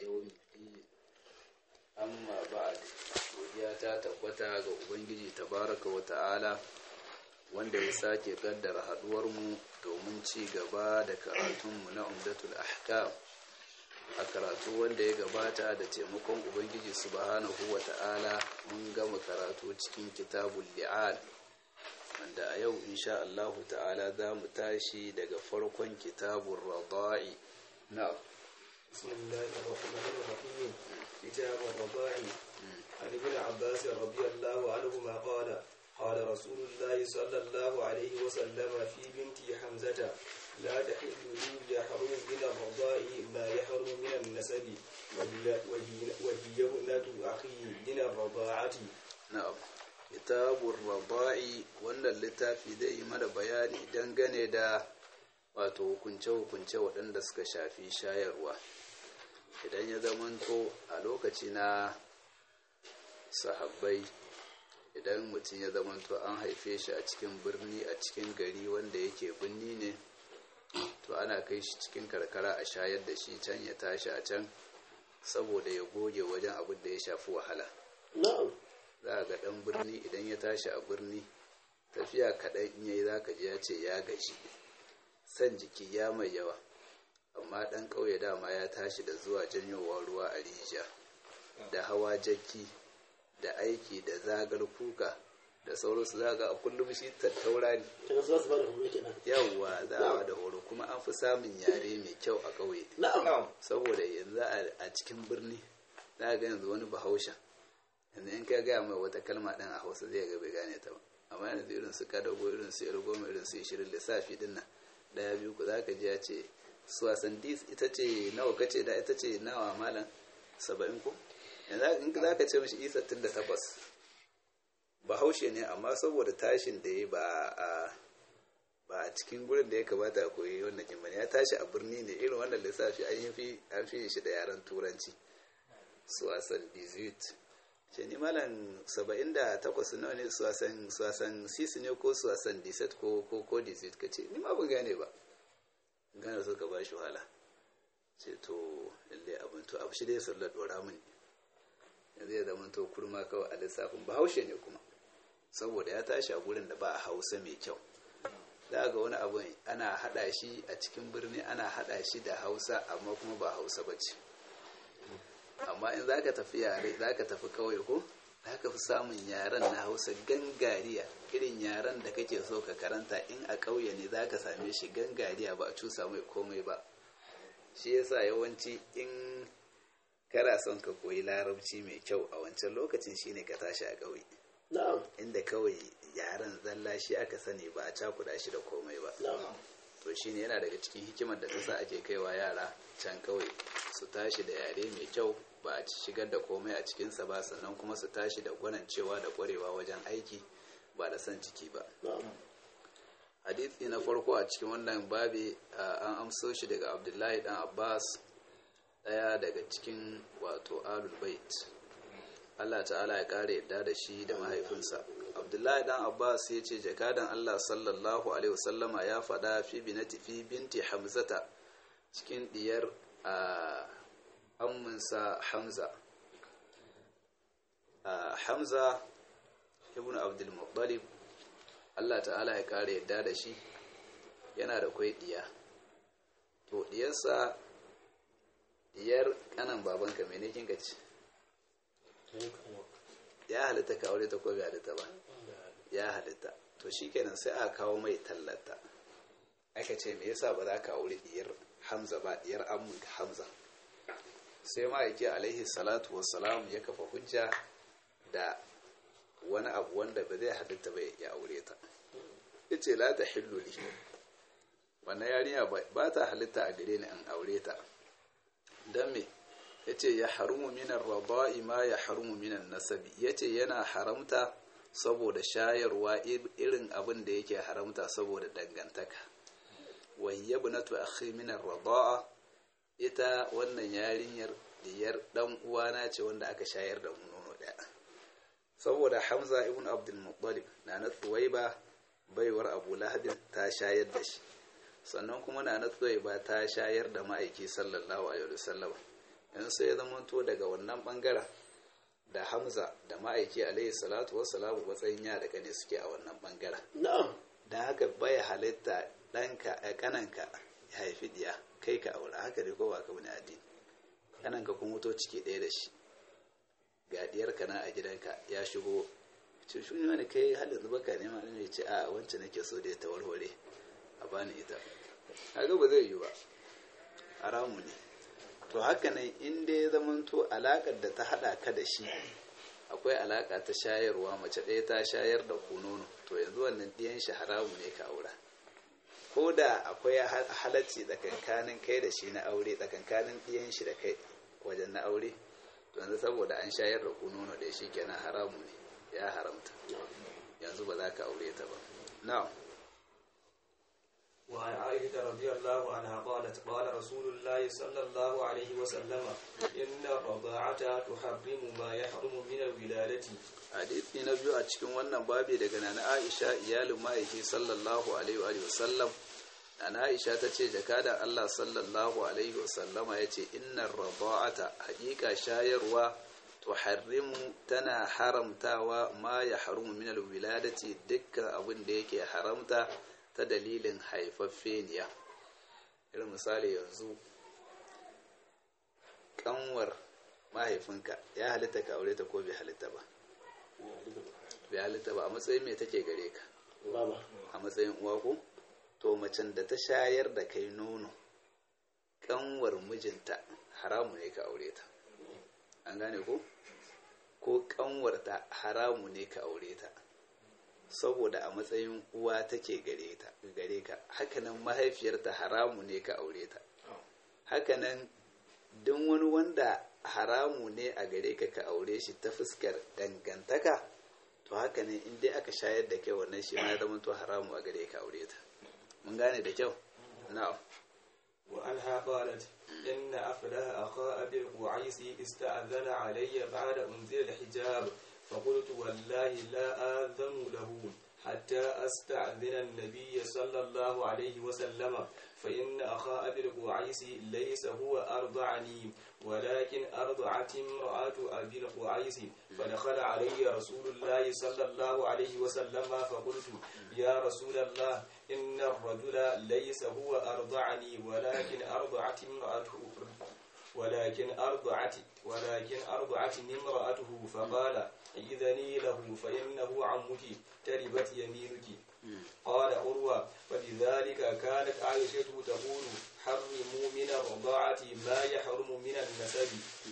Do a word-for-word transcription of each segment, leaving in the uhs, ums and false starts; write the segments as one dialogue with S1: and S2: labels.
S1: يوم الدين أما بعد godiya ta tabbata ga Ubangiji tabaraka wa ta'ala wanda ya sake kaddara haduwarmu domin ci gaba da karatunmu na Umdatul Ahkam a karatu wanda ya gabata da taimakon Ubangiji subhanahu wa ta'ala mun gama karatu cikin kitabul li'an wanda a yau insha Allah ta'ala za mu tashi daga farkon kitabun rada'i na
S2: bismillahir rahmanir rahim kitabur rada'i عن ابن عباس رضي الله عنهما قال قال رسول الله صلى الله عليه وسلم في بنت حمزة لا تحل لي يحرم من الرضاء ما يحرم من النسب وهي ابنة أخي من الرضاعة.
S1: نعم kitabun rada'i wannan littafi zai yi mana bayani dangane da wato hukunce-hukunce waɗanda suka shafi shayarwa idan ya zamanto a lokaci na sahabbai idan mutum ya zamanto an haife shi a cikin birni a cikin gari wanda yake birni ne to ana kai shi cikin karkara a shayar da shi can ya tashi a can saboda ya goge wajen abin da ya shafi wahala za a ga ɗan birni idan ya tashi a birni tafiya kaɗan in yayi za ka ji ya ce ya gaji san jiki ya mai yawa amma ɗan ƙauye dama ya tashi da zuwa janyowa ruwa a rijiya da hawa jakki da aiki da zagar kuka da sauransu za ga a kullum shi tattaura ne yawwa za a da horo kuma an fi samun yare mai kyau a ƙauye saboda yanzu a cikin birni za ga yanzu wani bahaushen yanzu in ka gaya mai wata kalma ɗin a hausa zai ga bai gane ta ba amma yanzu irin su kadago irin su yar goma irin su ishirin lissafi din nan ɗaya biyu ku za ka ji ya ce suwasan dis ita ce nawa kace da ita ce nawa malam saba'in ko yanzu in za ka ce mashi isa tun da takwas bahaushe ne amma saboda tashin da ya ba a ba a cikin gurin da ya kamata a koyi wannan jimani ya tashi a birni ne irin wannan lissafi an yi fi an fi shi da yaren turanci suwasan dizuit ce ni malam saba'in da takwas nawa ne suwasan suwasan sisi ne ko suwasan diset ko ko ko dizuit ka ce ni ma ban gane ba gane so ka ba shi wahala ce to lalle abin to abu shi dai sallar dora mun yanzu ya zama to kurma kawai a lissafin bahaushe ne kuma saboda ya tashi a gurin da ba a hausa mai kyau za ga wani abu ana hada shi a cikin birni ana hada shi da hausa amma kuma ba hausa ba ce amma in za ka tafi yare za ka tafi kawai ko za ka fi samun yaren na hausa gangariya irin yaren da kake so ka karanta in a ƙauye ne za ka same shi gangariya ba a cusa mai komai ba shi yasa yawanci in kana son ka koyi larabci mai kyau a wancan lokacin shine ka tashi a ƙauye inda kawai yaren zalla shi aka sani ba a cakuda shi da komai ba to shine yana daga cikin hikimar da ta sa ake kaiwa yara can ƙauye su tashi da yare mai kyau ba a shigar da komai a cikinsa ba sannan kuma su tashi da gwanancewa da ƙwarewa wajen aiki ba da son jiki ba hadisi na farko a cikin wannan babi an amso shi daga abdullahi dan abbas daya daga cikin wato alul bait Allah ta'ala ya kare yadda da shi da mahaifinsa abdullahi dan abbas ya ce jakadan Allah sallallahu alaihi wasallama ya faɗa fi binati fi binti hamzata cikin diyar a amminsa hamza hamza ibn abdul muttalib Allah ta'ala ya kare yadda da shi yana da kwai diya to diyarsa diyar kanan babanka mene kin gaci ya halitta ka aure ta ko bai halitta ba ya halitta to shikenan sai aka kawo mai tallata aka ce me yasa ba za ka aure diyar Hamza ba diyar ammun Hamza sai ma yake alaihi salatu wassalam ya kafa hujja da wani abu wanda ba zai halitta ba ya aure ta yace la tahillu li wannan yarinya ba ta halitta a gare ni an aure ta dan me yace ya harumu minar rada'i ma ya harumu minan nasabi yace yana haramta saboda shayarwa irin abin da yake haramta saboda dangantaka wa hiya ibnatu akhi minar rada'a ita wannan yarinyar diyar dan uwana ce wanda aka shayar da nono daya saboda Hamza ibn Abdul Muttalib na na Thuwaiba baiwar Abu Lahab ta shayar da shi sannan kuma na na Thuwaiba ta shayar da ma'aiki sallallahu alaihi wasallam yanzu sai ya zamanto daga wannan bangaren da Hamza da ma'aiki alaihi salatu wassalamu matsayin ya da kane suke a wannan bangaren da haka bai halitta ɗanka a kananka ya haifi diya kai ka aura haka dai ko ba ka wani addini kananka kun mutu ciki ɗaya da shi ga diyarka na a gidanka ya shigo ce shi ne wani kai halin zuba ka nema ne ce a wancan nake so da ta warware a bani ita haka ba zai yi ba haramu ne to haka nan inda ya zamanto alakar da ta hada ka da shi akwai alaka ta shayarwa mace ɗaya ta shayar da kunono to yanzu wannan ɗiyan shi haramu ne ka aura ko da akwai halacci tsakankanin kai da shi na aure tsakankanin ɗiyan shi da kai wajen na aure to yanzu saboda an shayar da kunono da shi kenan haramu ne ya haramta yanzu ba za ka aure ta ba na'am
S2: وعن عائشة رضي الله عنها قالت قال رسول الله صلى الله عليه وسلم إن الرضاعة تحرم ما يحرم من الولادة
S1: حديث نبي a cikin wannan babi daga nana Aisha iyalin ma'aiki sallallahu alaihi wa sallam nana Aisha tace jakada Allah sallallahu alaihi wa sallama yace innar rada'ata haqiqa shayarwa tuharrimu tana haramtawa ma yahrumu min alwiladati dukkan abin da yake haramta ta dalilin haifaffeniya irin misali yanzu kanwar mahaifinka ya halitta ka aure ta ko bai halitta ba bai halitta ba a matsayin me take gare ka a matsayin uwa ko to macen da ta shayar da kai nono kanwar mijinta haramu ne ka aure ta an gane ko ko kanwarta haramu ne ka aure ta saboda a matsayin uwa take gare ta gare ka hakanan mahaifiyarta haramu ne ka aure ta hakanan duk wani wanda haramu ne a gare ka ka aure shi ta fuskar dangantaka to hakanan in dai aka shayar da kai wannan shi ma ya zama to haramu a gare ka aure ta mun gane da kyau na'am
S2: wa anha qalat inna aflaha akha abi al-qu'ais ista'adhana alayya ba'da unzila al-hijab فقلت والله لا آذن له حتى أستأذن النبي صلى الله عليه وسلم فإن أخا أبي القعيس ليس هو أرضعني ولكن أرضعت امرأة أبي القعيس فدخل علي رسول الله صلى الله عليه وسلم فقلت يا رسول الله إن الرجل ليس هو أرضعني ولكن أرضعت امرأته ولكن أرضعت ولكن أرضعتني امرأته فقال إذني له فإنه عمك تربت يمينك قال عروة فلذلك كانت عائشة تقول حرموا من الرضاعة ما يحرم من النسب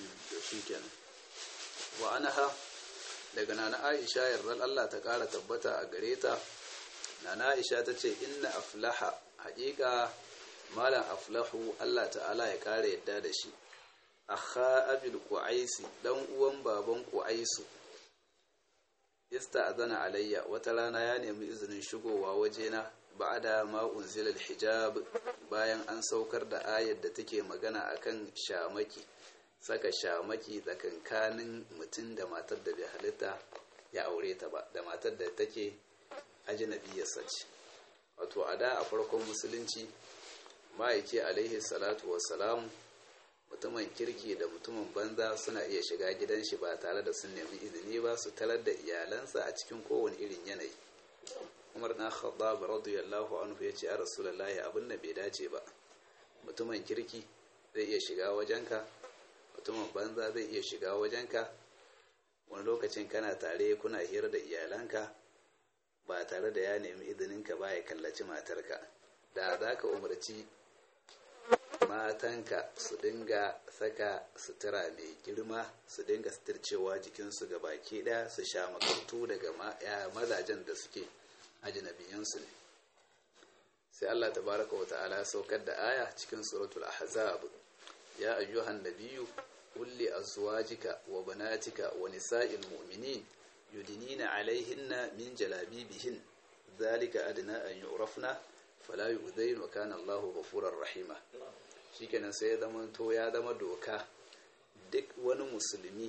S1: وأنها daga nana Aisha yarda Allah ta kara tabbata a gare ta nana Aisha ta ce inna aflaha haƙiƙa malam aflahu Allah ta'ala ya kara yadda da shi akha abil qu'aisi dan uwan baban qu'aisu ista'zana alayya wata rana ya nemi izinin shigowa wajena ba'da ma unzila al-hijab bayan an saukar da ayar da take magana akan shamaki saka shamaki tsakankanin mutum da matar da bai halitta ya aure ta ba da matar da take ajnabiyyar sace wato a da a farkon musulunci ma'aiki alaihi salatu wassalam mutumin kirki da mutumin banza suna iya shiga gidan shi ba tare da sun nemi izini ba su tarar da iyalansa a cikin kowane irin yanayi umar na khattab radiyallahu anhu ya ce a rasulullahi abin da bai dace ba mutumin kirki zai iya shiga wajenka mutumin banza zai iya shiga wajenka wani lokacin kana tare kuna hira da iyalanka ba tare da ya nemi izininka ba ya kallaci matarka da za ka umarci matanka su dinga saka sutura mai girma su dinga suturcewa jikinsu ga baki ɗaya su sha makantu daga mazajen da suke ajinabiyansu ne sai Allah tabaraka wa ta'ala saukar da aya cikin suratul ahzab ya ayyuhan nabiyyu qul li azwajika wa banatika wa nisa'il mu'minin yudinina alaihinna min jalabibihin dhalika adna an yu'rafna fala yu'dayn wa kana Allahu ghafurur rahima shikenan sai ya zama to ya zama doka duk wani musulmi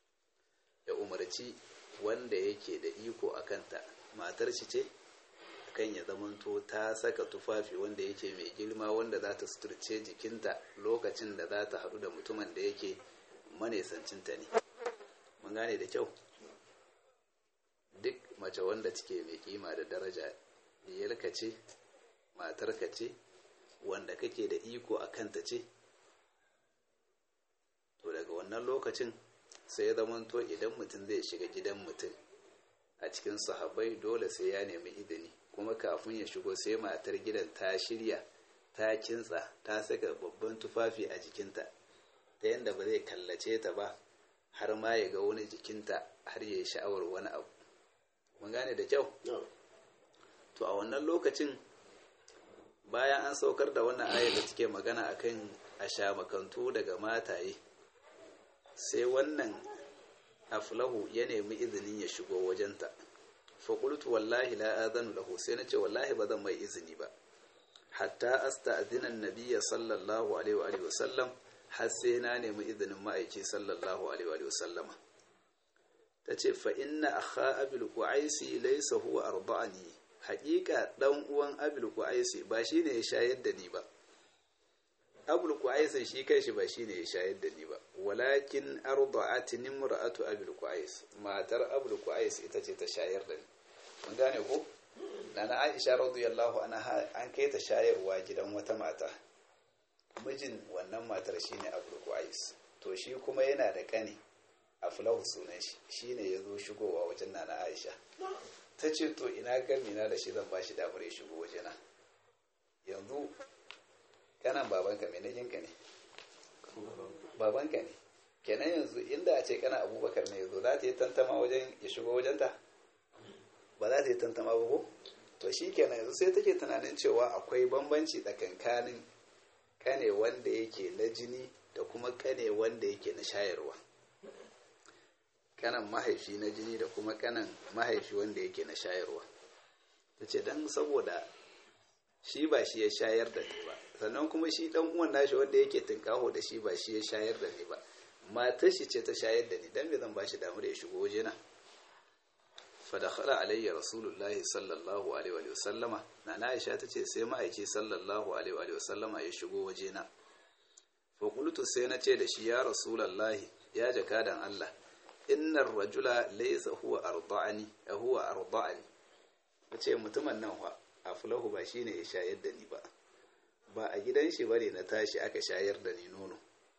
S1: ya umarci wanda yake da iko akanta matar shi ce akan ya zamanto ta saka tufafi wanda yake mai girma wanda za ta suturce jikinta lokacin da za ta haɗu da mutumin da yake manesancinta ne. Mun gane da kyau. Duk mace wanda take mai kima da daraja, diyarka ce, matarka ce, wanda kake da iko a kanta ce, to daga wannan lokacin sai ya zamanto idan mutum zai shiga gidan mutum a cikin sahabbai dole sai ya nemi izini, kuma kafin ya shigo sai matar gidan ta shirya, ta kintsa, ta saka babban tufafi a jikinta ta yadda ba zai kallace ta ba har ma ya ga wani jikinta har ya yi sha'awar wani abu. Mun gane da kyau? To a wannan lokacin bayan an saukar da wannan ayar da take magana akan a sha makantu daga mataye, sai wannan aflahu ya nemi izinin ya shigo wajenta. faƙultu wallahi la azanu lahu, sai na ce wallahi ba zan mai izini ba hatta asta'zina an-nabiyya sallallahu alaihi wa alihi wasallam, har sai na nemi izinin ma'aiki sallallahu alaihi wa alihi wasallama. tace fa inna akha abil qu'aisi laysa huwa arda'ani, haƙiƙa dan uwan abil qu'aisi ba shine ya shayar da ni ba. abul qu'ais shi kanshi ba shine ya shayar da ni ba, walakin arda'at nimra'atu abul qu'ais, matar abul qu'ais ita ce ta shayar da ni. mun gane ko? nana Aisha radiyallahu anha an kai ta shayarwa gidan wata mata, mijin wannan matar shine abul qu'ais, to shi kuma yana da kani aflahu sunan shi, shine yazo shigowa wajen nana Aisha. tace to ina gamina da shi zan bashi damar ya shigo wajena. yanzu kanan babanka mai najinka ne, babanka ne kenan. yanzu inda a ce kana Abubakar ne yazo za ta yi tantama wajen ya shigo wajenta? ba za ta yi tantama ba ko? to shi kenan yanzu sai take tunanin cewa akwai bambanci tsakankanin kane wanda yake na jini da kuma kane wanda yake na shayarwa, kanan mahaifi na jini da kuma kanan mahaifi wanda yake na shayarwa. ta ce don saboda shi ba shi ya shayar da ni ba, sannan kuma shi dan uwan nashi wanda yake tinkaho da shi ba shi ya shayar da ni ba, matar shi ce ta shayar da ni, dan me zan bashi damar ya shigo wajena? fa dakhala alayya rasulullahi sallallahu alaihi wa sallama, na Aisha tace sai ma'aiki sallallahu alaihi wa sallama ya shigo wajena. fa qultu sai na ce da shi ya rasulullahi, ya jakadan Allah, innar rajula laysa huwa arda'ani huwa arda'ani. tace mutumin nan fa aflahu ba shine ya shayar da ni ba, ba a gidan shi bane na tashi aka shayar da ni nono,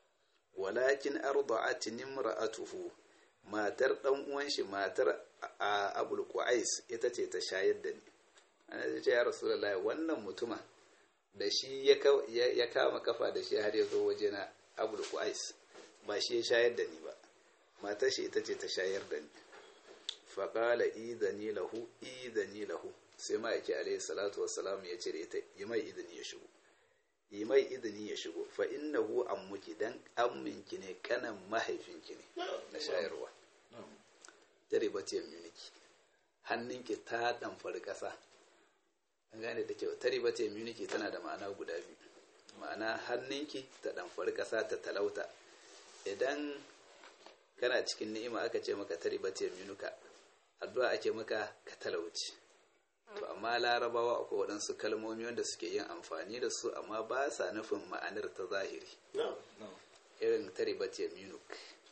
S1: walakin arda'at nimra'atuhu, matar dan uwan shi, matar abul qu'ais ita ce ta shayar da ni. ana ce ya rasulullahi, wannan mutuma da shi ya kama kafa da shi har ya zo waje na abul qu'ais ba shi ya shayar da ni ba, matar shi ita ce ta shayar da ni. faqala idani lahu idani lahu, sai ma yake alayhi salatu wassalam ya cire ta, yi mai izini ya shigo, yi mai izini ya shigo, fa innahu ammuki, dan amminki ne, kanan mahaifinki ne na shayarwa. tare bace muniki, hannunki ta damfari kasa. an gane da kyau, tare bace muniki tana da ma'ana guda biyu, ma'ana hannunki ta damfari kasa, ta talauta. idan kana cikin ni'ima aka ce maka tare bace munika, addu'a ake maka ka talauci. to amma larabawa akwai waɗansu kalmomi wanda suke yin amfani da su amma ba sa nufin ma'anar ta zahiri. irin taribat yaminuk,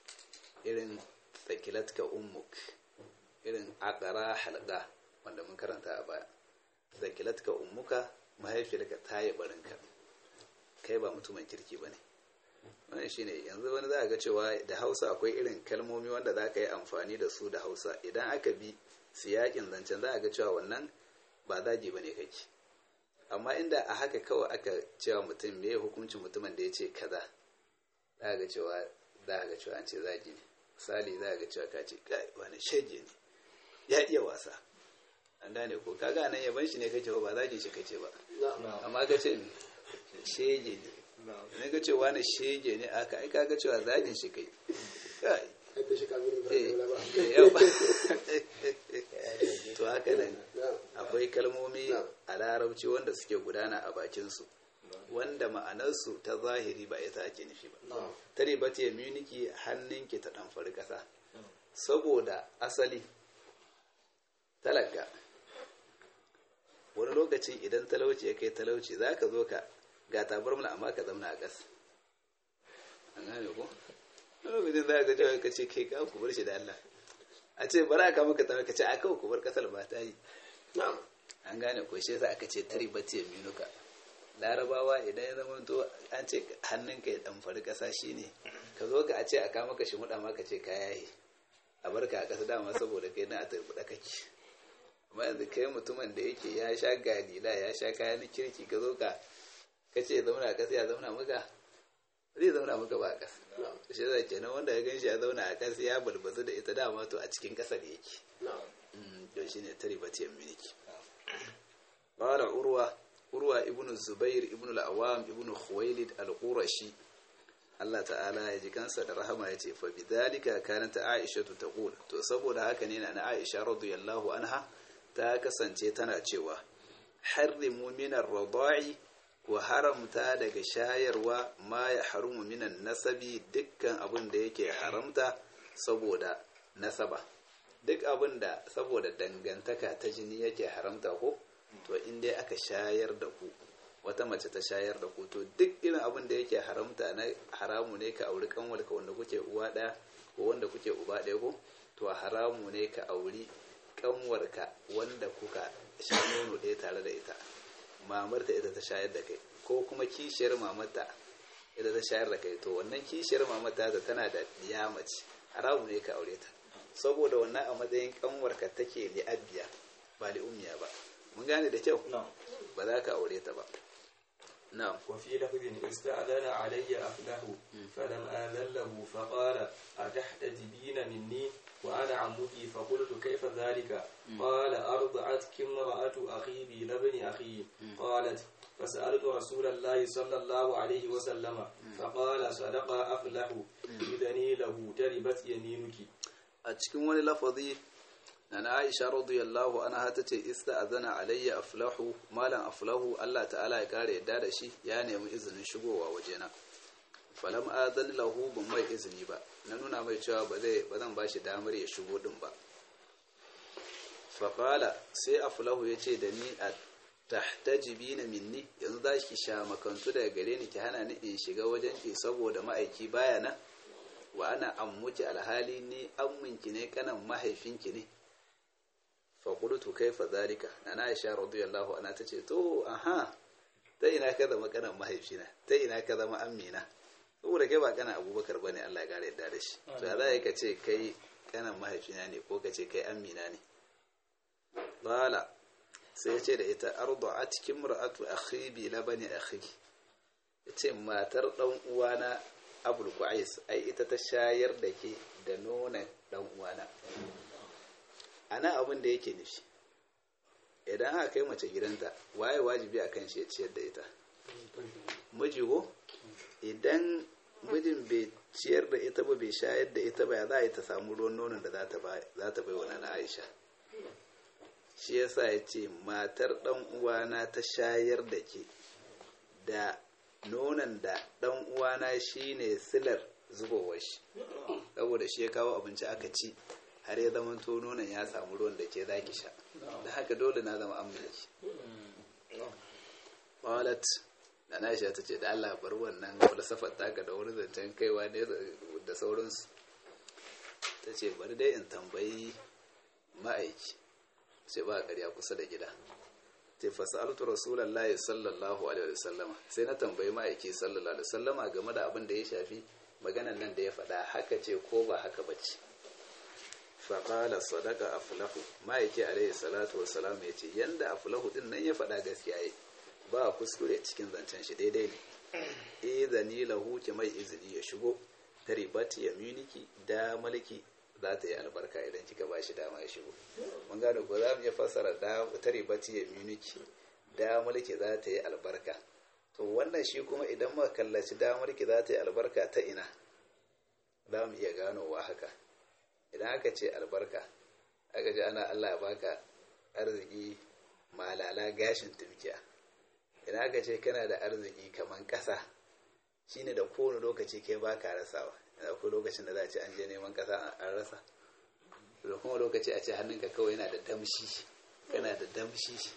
S1: irin thakilatka ummuk, irin aqra halqa wanda mun karanta a baya. thakilatka ummuka, mahaifiyarka ta yi barinka, kai ba mutumin kirki bane. wannan shine yanzu wani za ga cewa da Hausa akwai irin kalmomi wanda za ka yi amfani da su da Hausa, idan aka bi siyakin zancen za ga cewa wannan ba zagi bane kake, amma inda a haka kawai aka cewa mutum me hukuncin mutumin da ya ce kaza, za ga cewa za ga cewa an ce zagi ne. misali za ga cewa ka ce kai wani shege ne, ya iya wasa. an gane ko? kaga nan yaban shi ne kake ba zagi shi kake ba, amma ka ce shege ne, ne ga cewa na shege ne aka ai kaga cewa zagin shi kai kai to haka nan akwai kalmomi a larabci wanda suke gudana a bakinsu wanda ma'anarsu ta zahiri ba ita ake nufi ba. tare ba ta yaminiki, hannunki ta ɗanfari ƙasa, saboda asali talaka wani lokacin idan talauci ya kai talauci za ka zo ka ga tabarmula amma ka zauna a ƙasa an gane ko wani lokacin za ka jawo ka ce kai ka ku bar shi da Allah a ce bara ka maka tabar ka ce a kawo ku bar ƙasar ba ta yi an gane ko shi yasa aka ce tari bati ya minuka larabawa idan ya zama to an ce hannunka ya damfari ƙasa shine ka zo ka a ce a kama ka shi muɗa maka ce ka yayi a barka a ƙasa dama saboda kai na a tarbuɗa kake amma yanzu kai mutumin da yake ya sha galila ya sha kayan kirki ka zo ka ka ce zauna a ƙasa ya zauna maka zai zauna maka ba a ƙasa shi zai kenan wanda ya ganshi ya zauna a ƙasa ya balbazu da ita dama to a cikin ƙasar yake to shi ne tari bati yan miniki qala urwa urwa ibnu zubair ibnu al-awam ibnu khuwailid al-qurashi Allah ta'ala ya ji kansa da rahama ya ce fa bidhalika kanat aisha taqul to saboda haka ne na aisha radiyallahu anha ta kasance tana cewa harrimu min ar-rada'i wa haramta daga shayarwa ma ya harumu minan nasabi dukkan abin da yake haramta saboda nasaba duk abin da saboda dangantaka ta jini yake haramta ko to in dai aka shayar da ku wata mace ta shayar da ku to duk irin abin da yake haramta na haramu ne ka auri kanwarka wanda kuke uwa ɗaya ko wanda kuke uba ɗaya ko to haramu ne ka auri kanwarka wanda kuka sha nono ɗaya tare da ita mamarta ita ta shayar da kai ko kuma kishiyar mamarta ita ta shayar da kai to wannan kishiyar mamarta ta tana da diya mace haramu ne ka aure ta saboda wannan a matsayin kanwarka take li'abbiya ba li'ummiya ba mun gane da kyau ba za ka aure ta ba na'am
S2: wa fi lafzin ista'adana alayya aflahu falam adhan lahu faqala atahtajibina minni wa ana ammuki faqultu kayfa dhalika qala arda'atki imra'atu akhi bi labni akhi qalat فسألت رسول الله صلى الله عليه وسلم فقال صدق أفلح إذني له تربت يمينك
S1: a cikin wani lafazi na Aisha radiyallahu anha tace ista'azana alayya aflahu malan aflahu Allah ta'ala ya kare yadda da shi ya nemi izinin shigowa wajena falam adan lahu ban mai izini ba na nuna mai cewa ba zai ba zan bashi damar ya shigo din ba faqala sai aflahu yace da ni a tahtajibina minni yanzu zaki sha makantu daga gare ni ki hana ni in shiga wajen ki saboda ma'aiki baya nan wa ana ammuki alhali ni amminki ne kanan mahaifinki ne fa qultu kayfa zalika ana Aisha radiyallahu anha tace to aha ta ina ka zama kanan mahaifina ta ina ka zama ammina saboda kai ba kana Abubakar bane Allah ya gare yadda da shi to za ka ce kai kanan mahaifina ne ko ka ce kai ammina ne bala sai ya ce da ita arda'at kimra'atu akhi bi labani akhi yace matar dan uwana Abul Qais ai ita ta shayar da ke da nonon dan uwana ana abin da yake nufi idan aka kai mace gidanta waye wajibi akan shi ya ciyar da ita miji ko idan mijin bai ciyar da ita ba bai shayar da ita ba ya za a yi ta samu ruwan nonon da za ta bai wa na Aisha shi yasa ya ce matar dan uwana ta shayar da ke da nonon da dan uwana shine silar zubowar shi saboda shi ya kawo abinci aka ci har ya zama to nonon ya samu ruwan da ke zaki sha da haka dole na zama amulki qalat da Aisha ta ce da Allah bar wannan falsafar taka da wani zancen kaiwa ne da sauransu ta ce bari dai in tambayi ma'aiki sai ba ƙarya kusa da gida sai fasaltu rasulullahi sallallahu alaihi wasallama sai na tambayi ma'aiki sallallahu alaihi wasallama game da abin da ya shafi maganan nan da ya faɗa haka ce ko ba haka bace fa qala sadaqa aflahu ma'aiki alaihi salatu wassalam ya ce yanda aflahu din nan ya faɗa gaskiya yi ba kuskure cikin zancen shi daidai ne idani lahu ki mai izini ya shigo taribati yaminiki da maliki za ta yi albarka idan kika ba shi dama ya shigo mun gano ko za mu iya fassara da taribati yaminiki da mulki za ta yi albarka to wannan shi kuma idan muka kallaci da mulki za ta yi albarka ta ina za mu iya ganowa haka idan aka ce albarka aka ji ana Allah ya baka arziki malala gashin tumkiya idan aka ce kana da arziki kaman ƙasa shine da kowane lokaci kai baka rasawa akwai lokacin da za a ce an je neman ƙasa an rasa da kuma lokaci a ce hannunka kawai yana da damshi kana da damshi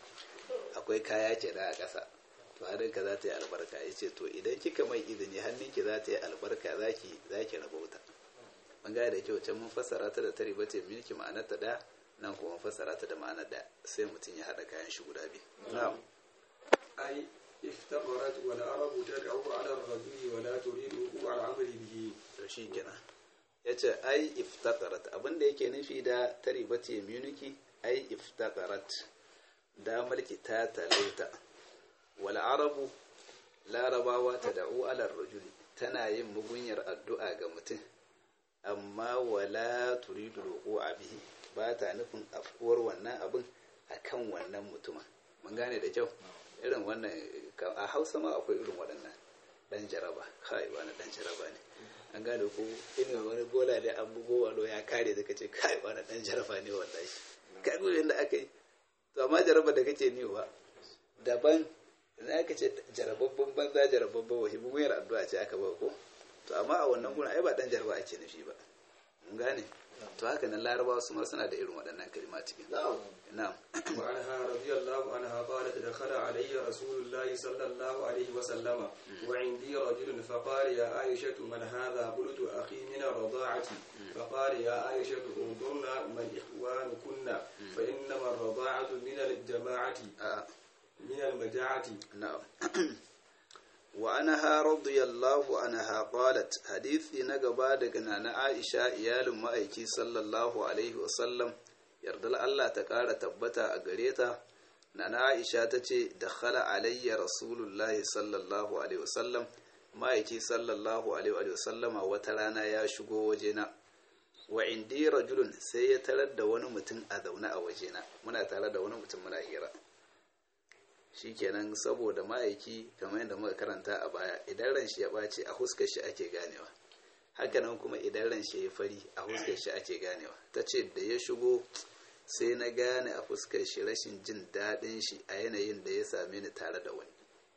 S1: akwai kaya ke da a ƙasa to hannunka za ta yi albarka. Ya ce to idan kika mai izini hannunki za ta yi albarka za ki rabauta. Mun gane da kyau, can mun fassara ta da ta riba ce milki ma'anar ta ɗaya, nan kuma fassara ta da ma'anar ɗaya, sai mutum ya haɗa kayan shi guda biyu. Na'am.
S2: Ai افتقرت والعرب تدعو على الرجل ولا تريد وقوع العمل به.
S1: To shi kenan. Yace ai iftaqarat, abinda yake nufi da taribati muniki ai iftaqarat, damar ki ta talauta. Wal arabu, larabawa tad'u ala rajuli, tana yin mugunyar addu'a ga mutum, amma wala turidu wuqu'a bihi, ba ta nufin afkuwar wannan abin akan wannan mutumin. Mun gane da kyau. Irin wannan a Hausa ma akwai irin waɗannan dan jaraba, kai wani dan jaraba ne, an gane ko irin wani bola da an bugo walo ya kare da kace kai wani dan jaraba ne wallahi, kai go yanda aka yi. To amma jaraba da kake niwa daban, idan aka ce jarababban banza jarababban wahi bugun addu'a ce aka ba ko, to amma a wannan gurin ai ba dan jaraba ake nufi ba. Mun gane. To haka nan larabawa su ma suna da irin waɗannan kalma cikin. Na'am. Na'am.
S2: Wa anha radiyallahu anha qalat dakhala alayya rasulullahi sallallahu alayhi wa sallama wa indi rajulun fa qala ya aisha man hadha qultu akhi min ar-rada'ati fa qala ya aisha undurna man ikhwanukunna fa innama ar-rada'atu min al-jama'ati min al-maja'ati.
S1: Na'am. wa anha radiyallahu anha qalat, hadisi na gaba daga nana Aisha iyalin ma'aiki sallallahu alaihi wasallam, yardar Allah ta kara tabbata a gare ta. Nana Aisha ta ce dakhala alayya rasulullahi sallallahu alaihi wasallam, ma'aiki sallallahu alaihi wasallama wata rana ya shigo wajena. Wa indi rajulun, sai ya tarar da wani mutum a zaune a wajena, muna tare da wani mutum muna hira. Shikenan saboda ma'aiki kamar yadda muka karanta a baya, idan ran shi ya ɓace a huskar shi ake ganewa, hakanan kuma idan ran shi ya fari a huskar shi ake ganewa. Ta ce da ya shigo sai na gane a fuskar shi rashin jin daɗin shi a yanayin da ya same ni tare da wani.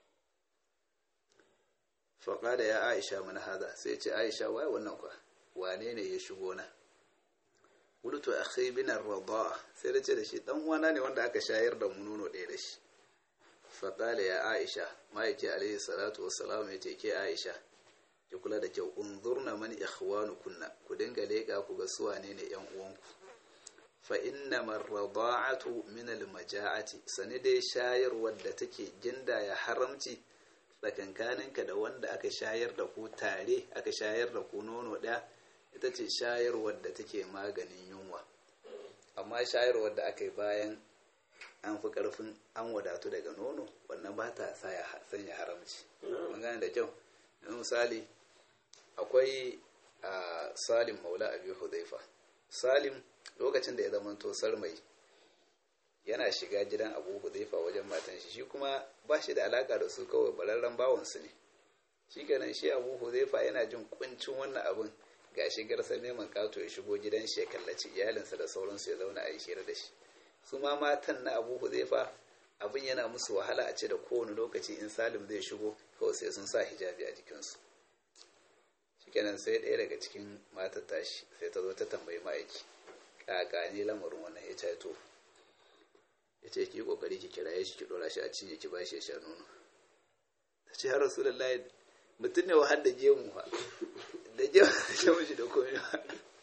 S1: Faƙa da ya Aisha mana haza, sai ce Aisha waye wannan kwa, wane ne ya shigo na? Wulutu akhi bin ar-radaa, sai da ce da shi dan uwana ne wanda aka shayar da mu nono ɗaya da shi. Faƙala ya Aisha, ma'aiki alaihi salatu wassalam ya ce ke Aisha, ki kula da kyau, unzurna man ikhwanukunna, ku dinga leƙa ku ga su wane ne ƴan uwanku. Fa innama ar-rada'atu min al-maja'ati, sani dai shayarwar da take ginda ya haramci tsakankaninka da wanda aka shayar da ku tare, aka shayar da ku nono ɗaya, ita ce shayarwar da take maganin yunwa. Amma shayarwar da aka yi bayan an fi ƙarfin an wadatu daga nono, wannan ba ta sanya haramci. Mun gane da kyau. Misali, akwai a Salim maula Abi Hudhaifa. Salim lokacin da ya zamanto sarmai yana shiga gidan Abu Hudhaifa wajen matan shi, shi kuma ba shi da alaka da su, kawai bararren bawansu ne. Shi kenan shi Abu Hudhaifa yana jin kuncin wannan abin, ga shigarsa neman kato ya shigo gidan shi ya kallaci iyalinsa da sauransu ya zauna a yi hira da shi. Su ma matan na Abu Hudhaifa abin yana musu wahala a ce da kowane lokaci in Salim zai shigo kawai sai sun sa hijabi a jikinsu. Shikenan sai ɗaya daga cikin matar tashi sai ta zo ta tambayi ma'aiki, kaka ne lamarin wannan ya ce to, ya ce ki yi kokari ki kiraye shi ki dora shi a cinye ki bashi ya sha nono. Ta ce har Rasulullahi mutum ne wahal da gemu fa, da gemu da gemu shi da komai ba.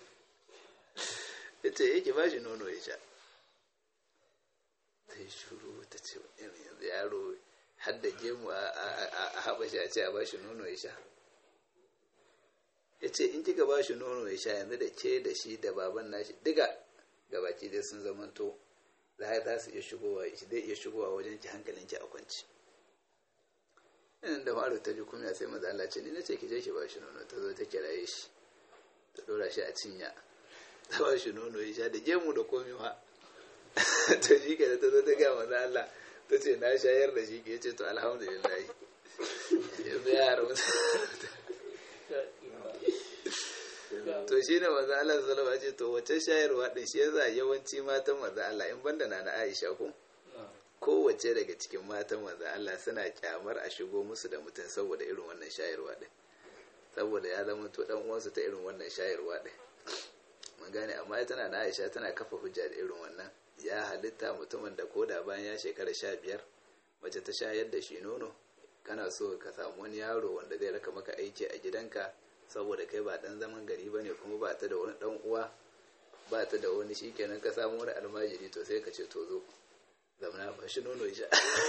S1: Ya ce yake bashi nono ya sha. Ta yi shuru ta ce yanzu yaro har da gemu a haɓa shi a ce a ba shi nono ya sha. Ya ce in kika ba shi nono ya sha yanzu da ke da shi da baban nashi diga gabaki dai sun zamanto za su iya shigowa, shi zai iya shigowa wajen ki hankalinki a kwanci. Yanin da faru ta ji kuma sai maza Allah ce ni na ce ki je ki ba shi nono, ta zo ta kiraye shi ta dora shi a cinya ta ba shi nono ya sha da gemu da komi ma. To shi ke da ta zo ta gaya maza Allah ta ce na shayar da shi ke ce to alhamdulillah yanzu ya haramta. To shi ne maza Allah salama ce to wacce shayarwa ɗin shi yasa yawanci matan maza Allah in banda na na Aisha ko kowace daga cikin matan maza Allah suna kyamar a shigo musu da mutum saboda irin wannan shayarwa ɗin, saboda ya zama to dan uwansu ta irin wannan shayarwa ɗin. Mun gane, amma tana na Aisha tana kafa hujja da irin wannan ya halitta mutumin da koda bayan ya shekara sha biyar mace ta shayar da shi nono kana so ka samu wani yaro wanda zai raka maka aiki a gidanka saboda kai ba dan zaman gari ba ne kuma ba ta da wani dan uwa ba ta da wani shikenan ka samu wani almajiri to sai ka ce to zo zamana ba shi nono ya sha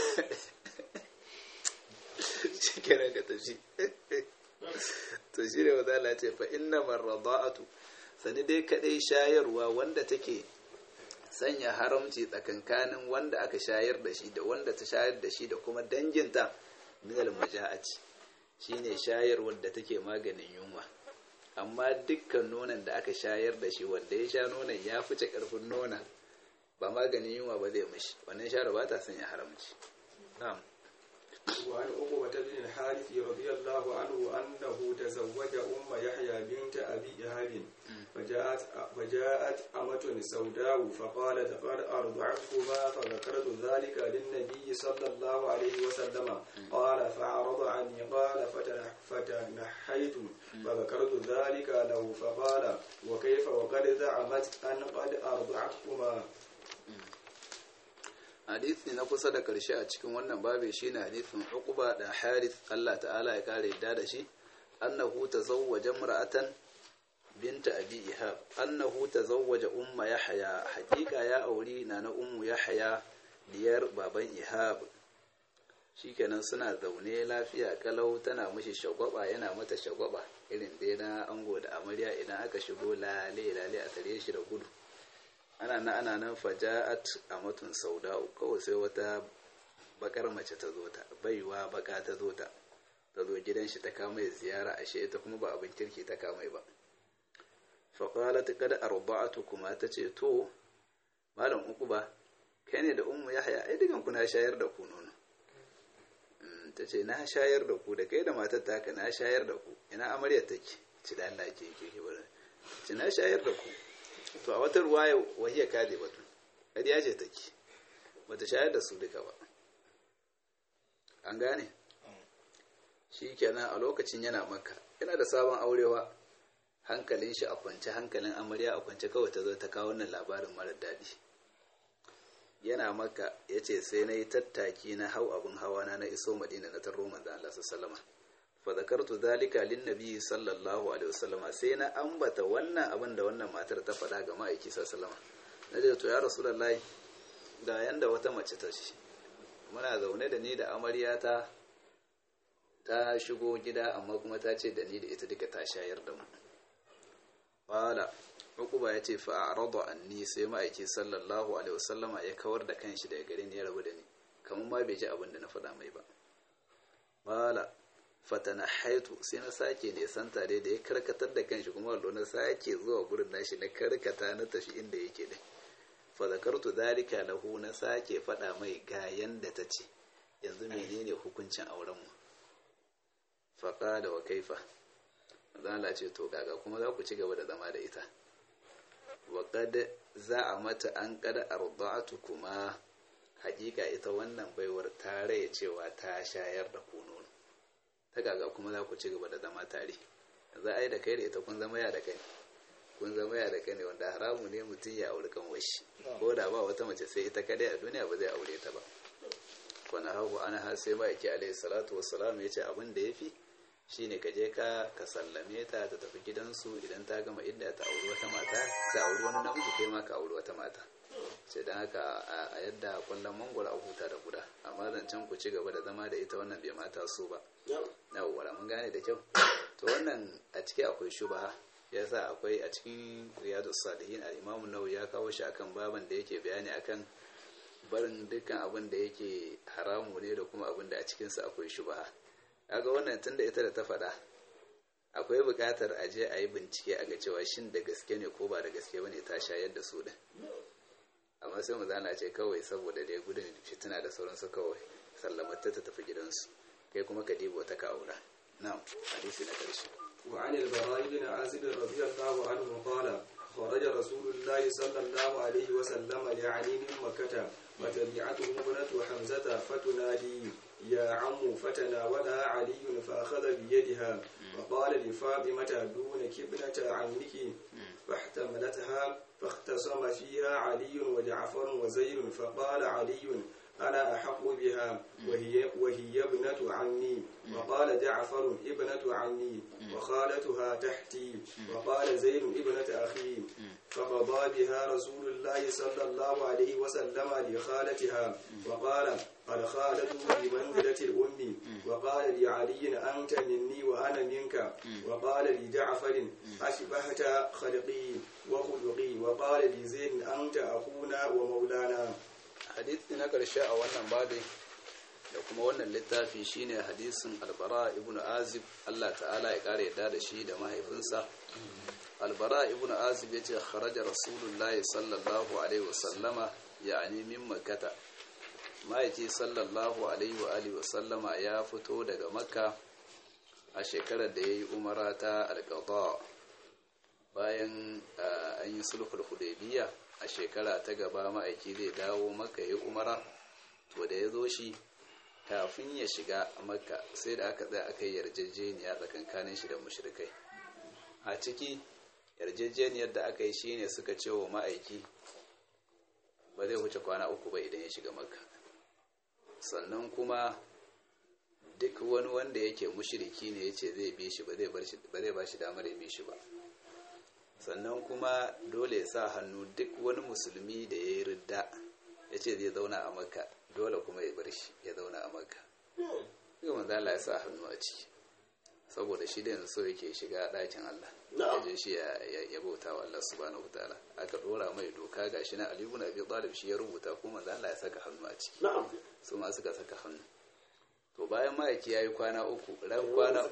S1: shikenan ka tafi to shi ne wanda Allah ce fa inna marrada'atu sani dai kadai shayarwa wanda take sanya haramci tsakankanin wanda aka shayar da shi da wanda ta shayar da shi da kuma danginta minal maja'ati shine shayarwar da take maganin yunwa amma dukkan nonon da aka shayar da shi wanda ya sha nonon ya fice karfin nonon ba maganin yunwa ba zai mishi wannan shayarwa ba ta sanya haramci na'am
S2: وعن عقبة بن الحارث رضي الله عنه أنه تزوج أم يحيى بنت أبي إيهاب فجاءت فجاءت أمة سوداء فقالت قد أرضعتكما فذكرت ذلك للنبي صلى الله عليه وسلم قال فعرض عني قال فتنحيت فذكرت ذلك له فقال وكيف وقد زعمت أن قد أرضعتكما.
S1: hadisi na kusa da karshe a cikin wannan babu shine hadisin Uqba da Harith Allah ta'ala ya kare yadda da shi annahu tazawwaja imra'atan binta Abi Ihab annahu tazawwaja umma Yahya hakika ya auri na na ummu Yahya diyar baban Ihab shikenan suna zaune lafiya kalau tana mishi shagwaba yana mata shagwaba irin dai na ango da amarya idan aka shigo lale lale a tare shi da gudu ana na ana nan faja'at amatun sauda'u kawai sai wata bakar mace ta zo ta baiwa baka ta zo ta ta zo gidan shi ta kama ziyara ashe ita kuma ba abin kirki ta kama ba fa qalat qad arba'atukuma tace to malam Uqba kai ne da ummu Yahya ai dukan ku na shayar da ku nono tace na shayar da ku da kai da matar taka na shayar da ku ina amaryar take ci da Allah ke ke wurin ci na shayar da ku to a wata ruwaya wahiya kade batu kadiya ce take bata shayar da su duka ba an gane shi kenan a lokacin yana Makka yana da sabon aurewa hankalin shi a kwance hankalin amarya a kwance kawai ta zo ta kawo wannan labarin mara daɗi yana Makka yace sai na yi tattaki na hau abin hawa na na iso Madina na tarro manzo Allah sallallahu alaihi wasallam fa zakartu dhalika lin nabi sallallahu alaihi wasallam sai na ambata wannan abin da wannan matar ta faɗa ga ma'aiki sallallahu alaihi wasallam nace to ya rasulullahi ga yanda wata mace ta shi muna zaune da ni da amaryata ta shigo gida amma kuma ta ce da ni da ita duka ta shayar da mu qala Uqba yace fa arada anni sai ma'aiki sallallahu alaihi wasallama ya kawar da kanshi daga gare ni ya rabu da ni kamar ma bai ji abin da na faɗa mai ba qala fatanahaitu sai na sake ne santa dai da ya karkatar da kanshi kuma wallo na sake zuwa gurin nashi na karkata na tafi inda yake dai fa zakartu dalika lahu na sake faɗa mai ga yanda ta ce yanzu menene hukuncin auren mu fa qala wa kaifa zalla ce to kaga kuma za ku ci gaba da zama da ita wa qad za'amat an qad arda'atukuma hakika ita wannan baiwar ta raye cewa ta shayar da ku nono ta kaga kuma za ku ci gaba da zama tare za a yi da kai da ita kun zama ya da kai kun zama ya da kai ne wanda haramu ne mutum ya auri kan washi ko da ba wata mace sai ita kadai a duniya ba zai aure ta ba kwana hagu ana har sai ma yake alaihi salatu wassalam ya ce abin da ya fi shine ka je ka ka sallame ta ta tafi gidansu idan ta gama idda ta auri wata mata ta auri wani namiji kai ma ka auri wata mata sai dan haka a yadda kullum mangwara a huta da guda amma zancen ku ci gaba da zama da ita wannan bai mata su ba yawwa mun gane da kyau to wannan a ciki akwai shubha yasa akwai a cikin riyadus salihin al-imam an-nawawi ya kawo shi akan baban da yake bayani akan barin dukkan abin da yake haramu ne da kuma abin da a cikin sa akwai shubha kaga wannan tunda ita da ta faɗa akwai buƙatar a je a yi bincike a ga cewa shin da gaske ne ko ba da gaske bane ta shayar da su din amma sai mu zana ce kawai saboda da gudun fitina da sauransu kawai sallamata ta tafi gidansu kai kuma ka dibo ta ka aura na'am hadisi na karshe
S2: wa an al-bara ibn azib radiyallahu anhu qala kharaja rasulullah sallallahu alaihi wa sallam li'ali min makkah wa tabi'atuhu ibnatu hamzata fatunadi ya ammu fatana wala ali fa akhadha bi yadiha وقال لفاطمة دونك ابنة عمك فاحتملتها فاختصم فيها علي وجعفر وزيد فقال علي أنا أحق بها وهي, وهي ابنة عمي وقال جعفر ابنة عمي وخالتها تحتي وقال زيد ابنة أخي فقضى بها رسول الله صلى الله عليه وسلم لخالتها وقال قد خالته بمنزلة الأم وقال لعلي أنت مني وأنا منك وقال لجعفر أشبهت خلقي وخلقي وقال لزيد أنت أخونا ومولانا.
S1: hadisi na ƙarshe a wannan babi da kuma wannan littafi shine hadisin albara ibn azib Allah ta'ala ya ƙara yadda da shi da mahaifinsa. albara ibn azib ya ce kharaja rasulullahi sallallahu alaihi wasallama ya'ani min makkata, ma'aiki sallallahu alaihi wa alihi wasallama ya fito daga makka a shekarar da ya yi umara ta alƙada bayan an yi sulhul hudaybiyya. A shekara ta gaba ma'aiki zai dawo maka ya umara, to da ya zo shi kafin ya shiga makka sai da aka tsaya aka yi yarjejeniya tsakankanin shi da mushrikai. A ciki yarjejeniyar da aka yi shine suka ce wa ma'aiki ba zai wuce kwana uku ba idan ya shiga makka, sannan kuma duk wani wanda yake mushriki ne yace zai bi shi ba zai ba shi damar ya bi shi ba, sannan kuma dole ya sa hannu duk wani musulmi da ya yi ridda ya ce zai zauna a makka dole kuma ya bar shi ya zauna a makka. Kuma manzo Allah ya sa hannu a ciki saboda shi da yanzu so yake shiga ɗakin Allah ya je shi ya bauta wa Allah subhanahu wataala. Aka dora mai doka gashi na Ali ibn Abi Talib shi ya rubuta kuma manzo Allah ya saka hannu a ciki, su ma suka saka hannu. To bayan ma'aiki ya yi kwana uku ran kwana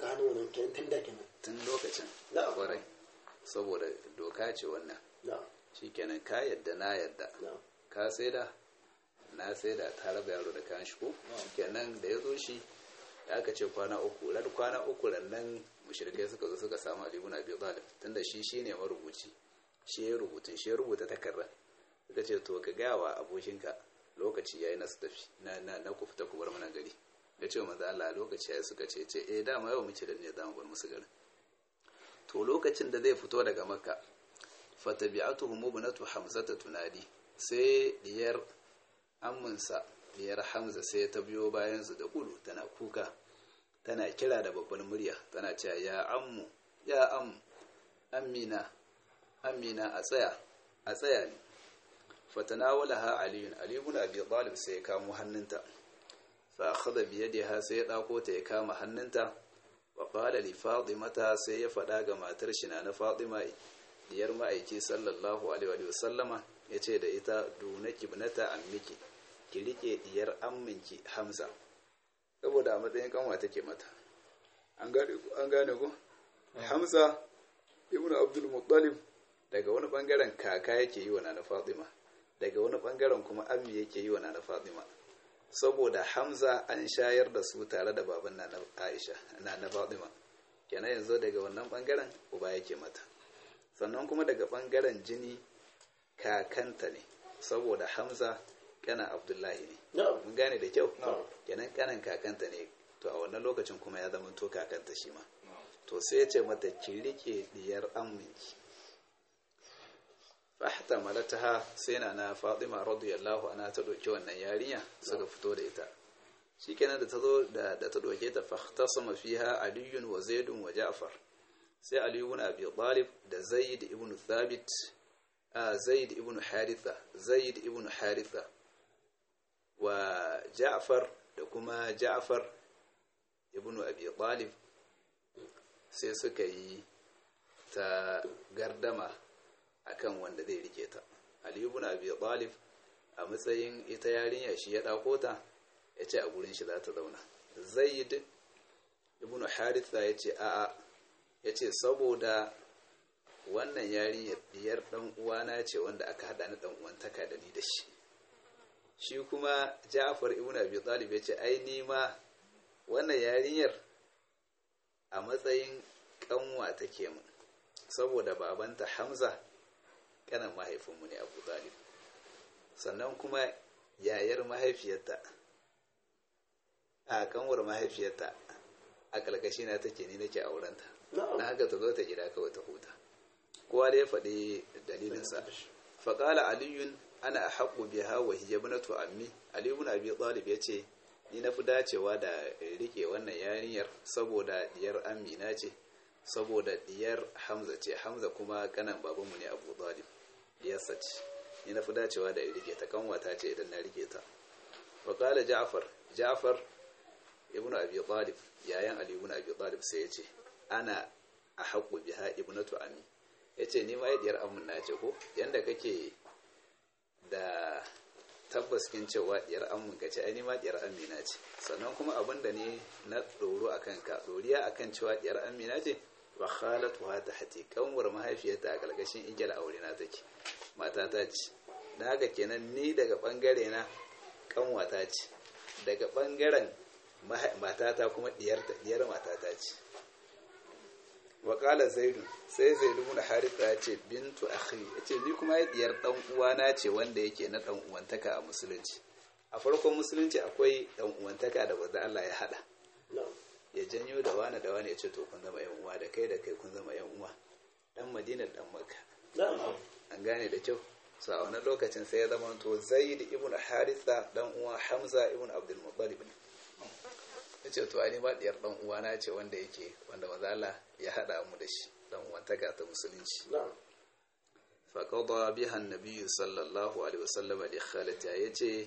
S1: tun lokacin kwarai saboda doka ce wannan shikenan ka yadda na yadda ka saida na saida ta raba yaro da kan shi ko shikenan da ya zo shi da aka ce kwana uku ran kwana uku nan mushrikai suka zo suka samu Ali ibn Abi Talib tunda shi shine marubuci, shi ya rubutun shi ya rubuta takarda, suka ce to ka gaya wa abokinka lokaci yayi na su tafi na na na ku fita ku bar mana gari. Ya ce manzo Allah lokaci yayi, suka ce ce eh dama yau muke da ne zamu bar musu garin. To lokacin da zai fito daga makka fatabi'atuhum ibnatu hamzata tunadi, sai diyar amminsa diyar hamza sai ta biyo bayan su da gudu tana kuka tana kira da babban murya tana cewa ya ammu ya am amina amina a tsaya a tsaya ne. fatanawalaha aliyun ali ibn abi talib sai ya kamo hannunta fa akhadha bi yadiha sai ya dauko ta ya kama hannunta wa qala li fatimata sai ya fada ga matar shi na fatima diyar ma'aiki sallallahu alaihi wa sallama yace da ita dunaki ibnata ammiki ki rike diyar amminki hamza saboda a matsayin kanwa take mata. an gane an gane ko hamza ibnu abdul muttalib daga wani bangaren kaka yake yi wa nana fatima, daga wani bangaren kuma ammi yake yi wa nana fatima, saboda hamza an shayar da su tare da baban nana aisha nana fatima, kenan yanzu daga wannan bangaren uba yake mata, sannan kuma daga bangaren jini kakanta ne saboda hamza kana abdullahi ne. Mun gane da kyau kenan kanan kakanta ne, to a wannan lokacin kuma ya zama to kakanta shi ma. To sai ya ce mata ki rike diyar amminki. Fahta malataha sai na na Fatima radiyallahu anha ta doke wannan yarinya suka fito da ita. Shikenan da ta zo da da ta doke ta fahtasama fiha Ali wa Zaid wa Ja'far. Sai Ali ibn Abi Talib da Zaid ibn Thabit a Zaid ibn Haritha Zaid ibn Haritha wa Ja'far da kuma Ja'far ibn Abi Talib sai suka yi ta gardama akan wanda zai rike ta. Ali ibn Abi Talib a matsayin ita yarinya shi ya dauko ta yace a gurin shi za ta zauna. Zaid ibn Haritha yace a a yace saboda wannan yarinyar diyar dan uwana ce wanda aka hada ni dan uwantaka da ni da shi. Shi kuma Ja'far ibn Abi Talib yace ai ni ma wannan yarinyar a matsayin kanwa take mu saboda babanta Hamza kanan mahaifinmu ne Abu Talib, sannan kuma yayar mahaifiyarta a kanwar mahaifiyarta a kalkashi na take ni nake aurenta na haka ta zo ta gida kawai ta huta kowa da ya faɗi dalilinsa faƙala aliyun ana haƙu biha wa hijabnatu ammi ali ibn abi talib yace ni na fi dacewa da rike wannan yarinyar saboda diyar amina ce saboda diyar hamza ce hamza kuma kanan babanmu ne abu talib diyarsa ce ni na fi dacewa da rike ta kanwata ce idan na rike ta faƙala ja'far ja'far ibn abi talib yayan ali ibn abi talib sai yace ana ahqqu biha ibnatu ammi yace ni ma diyar amina ce ko yanda kake da tabbas kin cewa diyar ammin ka ce ai ni ma diyar amina ce sannan kuma abinda ne na doro akan ka doriya akan cewa diyar amina ce wa khalatuha tahti kanwar mahaifiyarta a kalkashin igiyar aure na take mata ta ce dan haka kenan ni daga bangare na kanwata ce daga bangaren matata kuma diyarta diyar matata ce wa qala zaidun sai zaidu ibn haritha ya ce bintu akhi yace ni kuma diyar dan uwana ce wanda yake na dan uwantaka a musulunci a farkon musulunci akwai dan uwantaka da wanda Allah ya hada ya janyo da wani da wani ya ce to kun zama yan uwa da kai da kai kun zama yan uwa dan Madina dan Makka an gane da kyau so a wannan lokacin sai ya zama to Zaid ibn Haritha dan uwa Hamza ibn Abdul Muttalib yace to ai ma diyar dan uwa na ce wanda yake wanda manzo Allah ya hada mu da shi dan uwantaka ta musulunci fa qada biha an-nabi sallallahu alaihi wasallam li khalati yace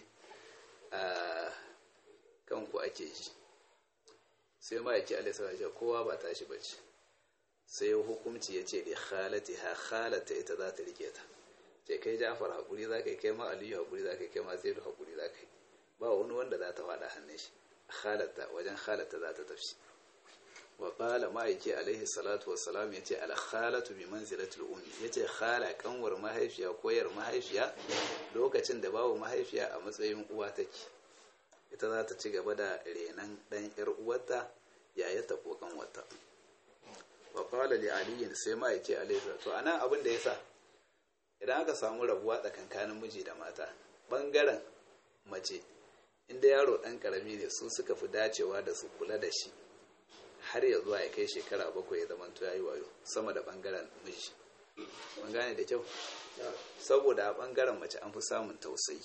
S1: a kanku ake ji sai ma yake alaihi salatu kowa ba tashi bace sai hukunci yace li khalatiha khalata ita za ta rike ta sai kai Ja'far hakuri zaka kai ma Aliyu hakuri zaka kai ma Zaid hakuri zaka ba wani wanda za ta fada hannun shi khalata wajen khalata za ta tafsi wa qala ma'aiki alaihi salatu wassalam yace al khalatu bi manzilati al ummi yace khala kanwar mahaifiya koyar mahaifiya lokacin da bawo mahaifiya a matsayin uwa take ita za ta ci gaba da renan dan yar uwarta yayata ko kanwarta wa qala li ali sai ma'aiki alaihi salatu to anan abin da yasa idan aka samu rabuwa tsakankanin miji da mata bangaren mace inda yaro dan karami ne su suka fi dacewa da su kula da shi har ya zuwa ya kai shekara bakwai ya zama to yayi wayo sama da bangaren miji mun gane da kyau saboda a bangaren mace an fi samun tausayi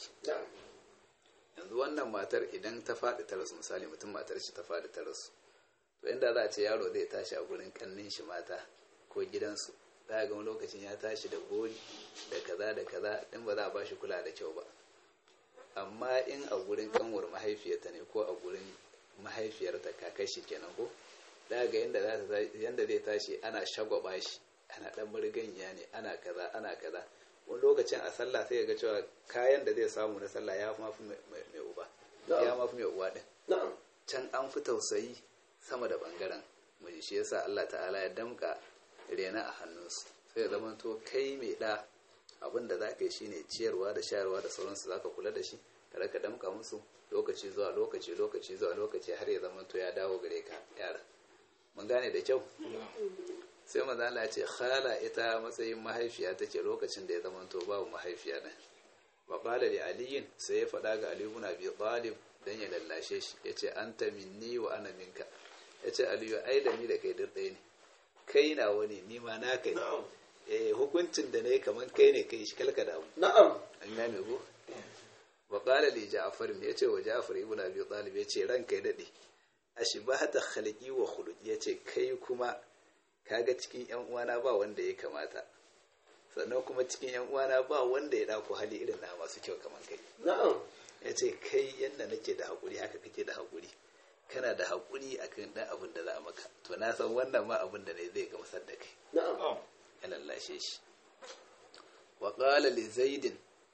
S1: yanzu wannan matar idan ta faɗi ta rasu misali mutum matar shi ta faɗi ta rasu to inda za a ce yaro zai tashi a gurin kannin shi mata ko gidansu za ga wani lokacin ya tashi da gori da kaza da kaza din ba za a ba shi kula da kyau ba amma in a gurin kanwar mahaifiyarta ne ko a gurin mahaifiyarta kakashi kenan ko da ga yanda za yanda zai tashi ana shagwaba shi ana dan murganya ne ana kaza ana kaza wani lokacin a sallah sai ga cewa kayan da zai samu na sallah ya mafi mai uba ya mafi mai uwa din can an fi tausayi sama da bangaren miji shi yasa Allah ta'ala ya damka rena a hannunsu sai ya zama to kai mai da abin da za ka yi shine ciyarwa da shayarwa da sauransu za ka kula da shi kada ka damka musu lokaci zuwa lokaci lokaci zuwa lokaci har ya zama to ya dawo gare ka yara mun gane da kyau sai manzo Allah ya ce khala ita matsayin mahaifiya take lokacin da ya zama to babu mahaifiya ne wa qala li ali sai ya fada ga Ali ibn Abi Talib dan ya lallashe shi yace anta minni wa ana minka yace Ali ai da ni da kai dai ne kai na wani ni ma naka ne eh hukuncin da ne kaman kai ne kai shi kalka da abu
S2: na'am
S1: an gane go wa qala li Ja'far yace wa Ja'far ibn Abi Talib yace ranka ya dade ashbahata khalqi wa khuluqi yace kai kuma kaga cikin yan uwana ba wanda ya kamata sannan kuma cikin yan uwana ba wanda ya dako hali irin na masu kyau kaman kai
S2: na'am
S1: yace kai yanda nake da hakuri haka kake da hakuri kana da hakuri akan dan abin da za a maka to na san wannan ma abin da ne zai gamsar da kai
S2: na'am
S1: ya lallashe shi wa qala li zaid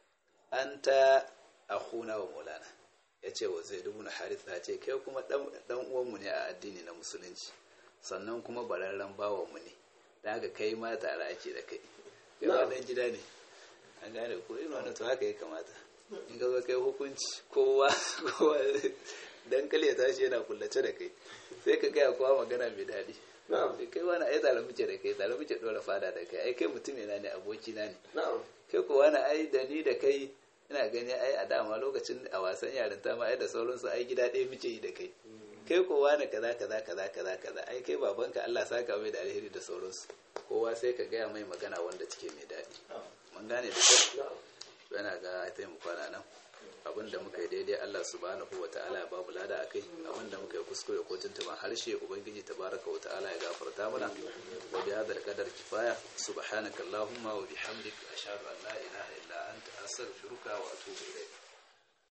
S1: anta akhuna wa maulana yace wa zaid ibn haritha yace kai kuma dan dan uwan mu ne a addini na musulunci sannan kuma bararran bawan mu ne da haka kai ma tare ake da kai kai ba dan gida ne an gane ko irin wannan to haka ya kamata in ga kai hukunci kowa kowa dan kale ya tashi yana kullace da kai sai ka ga kowa magana mai dadi
S2: na'am
S1: kai wani ai tare muke da kai tare muke dora fada da kai ai kai mutum yana ne aboki na ne
S2: na'am
S1: kai ko wani ai da ni da kai ina gani ai a dama lokacin a wasan yarinta ma ai da sauransu ai gida ɗaya muke yi da kai kai kowa ne kaza kaza kaza kaza kaza ai kai babanka Allah saka mai da alheri da sauransu kowa sai ka gaya mai magana wanda cike mai daɗi mun gane da kyau yana ga sai mu kwana nan abinda muka yi daidai Allah subhanahu wataala ya babu lada akai abinda muka yi kuskure ko tuntuban harshe ubangiji tabaraka wataala ya gafarta mana wa bi hadal qadar kifaya subhanaka allahumma wa bihamdika ashhadu an la ilaha illa anta astaghfiruka wa atubu ilayk